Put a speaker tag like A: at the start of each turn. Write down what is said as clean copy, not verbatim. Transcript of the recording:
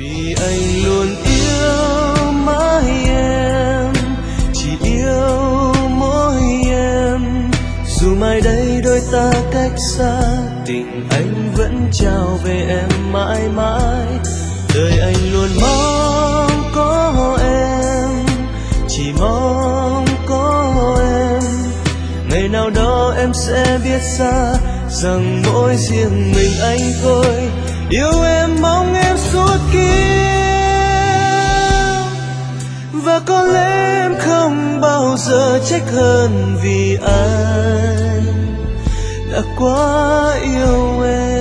A: vì anh luôn yêu mãi em, chỉ yêu mỗi em. Dù mai đây đôi ta cách xa, tình anh vẫn trao về em mãi mãi. Đời anh luôn mong có em, chỉ mong có em. Ngày nào đó em sẽ biết ra rằng mỗi riêng mình anh thôi. Yêu em mong em suốt kiếp, và có lẽ em không bao giờ trách hơn vì anh đã quá yêu em.